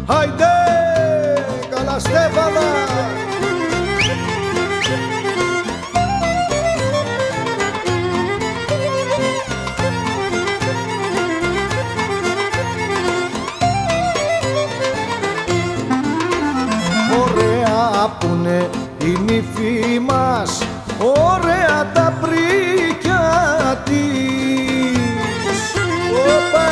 Χαϊντέ, καλά Στέφανα. Ωραία πουνε η νύφη μας, ωραία τα πρίκια της. Οπα!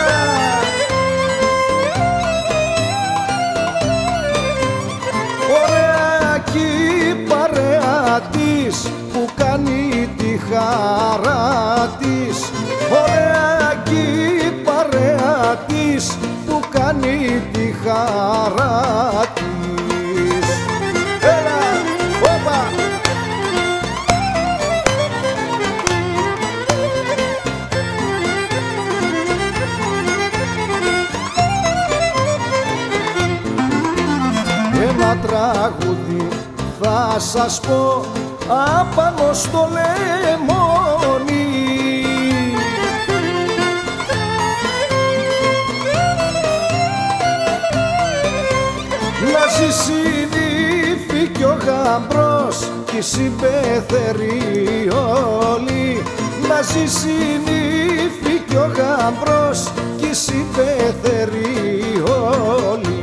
Ωραία κι η παρέα της που κάνει τη χαρά της. Ωραία κι η παρέα της που κάνει τη χαρά της. Έλα, όπα! Ένα τραγούδι θα σας πω απάνω στο λεμόνι. Να ζήσει η νύφη κι ο γαμπρός κι οι συμπεθεροί όλοι. Να ζήσει η νύφη κι ο γαμπρός κι οι συμπεθεροί όλοι.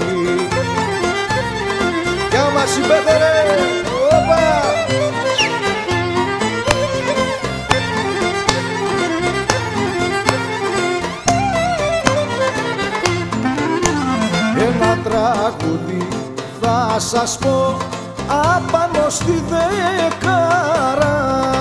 Κι άμα συμπέθερε, όπα! Ένα τραγούδι θα σας πω απάνω στη Δεκάρα.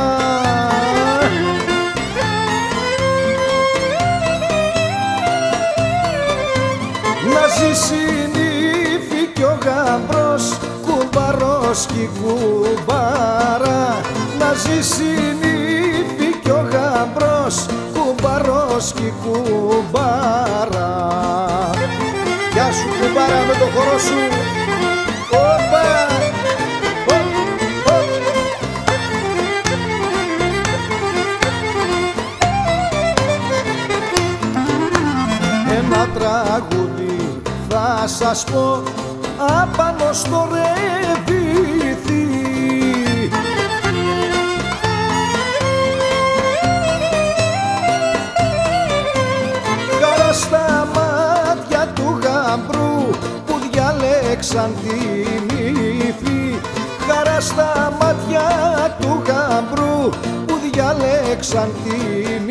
Να ζήσει η νύφη κι ο γαμπρός, κουμπαρός κι η κουμπάρα. Να ζήσει η νύφη κι ο γαμπρός, κουμπαρός κι η κουμπάρα. Γεια σου κουμπάρα με το χορό σου. Όπα! Ένα τραγούδι θα σας πω απάνω στο ρεβίθι. Χαρά στα μάτια του γαμπρού που διάλεξαν την ύφη. Χαρά στα μάτια του γαμπρού που διάλεξαν την